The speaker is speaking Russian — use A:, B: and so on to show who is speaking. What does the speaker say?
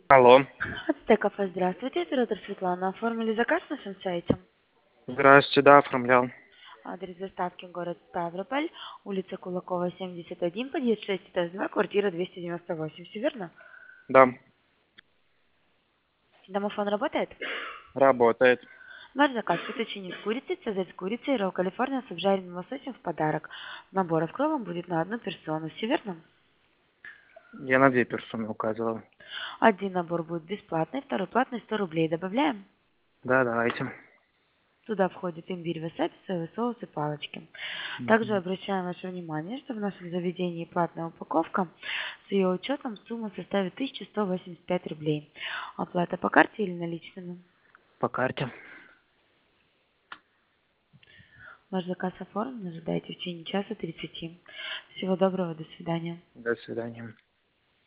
A: Алло.
B: Ацтекафе, здравствуйте, оператор Светлана. Оформили заказ на нашем сайте?
A: Здравствуйте, да, оформлял.
B: Адрес доставки город Ставрополь, улица Кулакова, 71, подъезд 6, этаж 2, квартира 298. Все верно?
A: Да,
B: Домофон работает?
A: работает.
B: Ваш заказ петучини с курицей, цезарь с курицей, ролл Калифорния с обжаренным лососем в подарок. Набор с кровом будет на одну персону. Все верно?
A: Я на 2 персоны указывал.
B: Один набор будет бесплатный, второй платный 100 рублей. Добавляем?
A: Да, давайте.
B: Туда входит имбирь, васаби, соевый соус и палочки. Также
A: Мгм.
B: обращаем ваше внимание, что в нашем заведении платная упаковка. С ее учетом сумма составит 1185 рублей. Оплата по карте или наличными?
A: По карте.
B: Ваш заказ оформлен, ожидайте в течение часа 30. Всего доброго, до свидания.
A: До свидания.